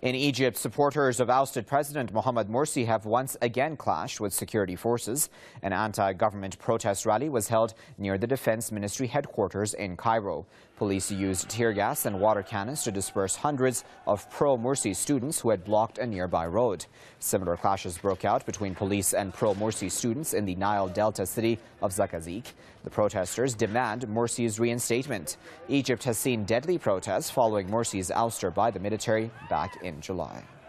In Egypt, supporters of ousted President Mohamed Morsi have once again clashed with security forces. An anti-government protest rally was held near the Defense Ministry headquarters in Cairo. Police used tear gas and water cannons to disperse hundreds of pro-Morsi students who had blocked a nearby road. Similar clashes broke out between police and pro-Morsi students in the Nile Delta city of Zakazek. The protesters demand Morsi's reinstatement. Egypt has seen deadly protests following Morsi's ouster by the military back in July.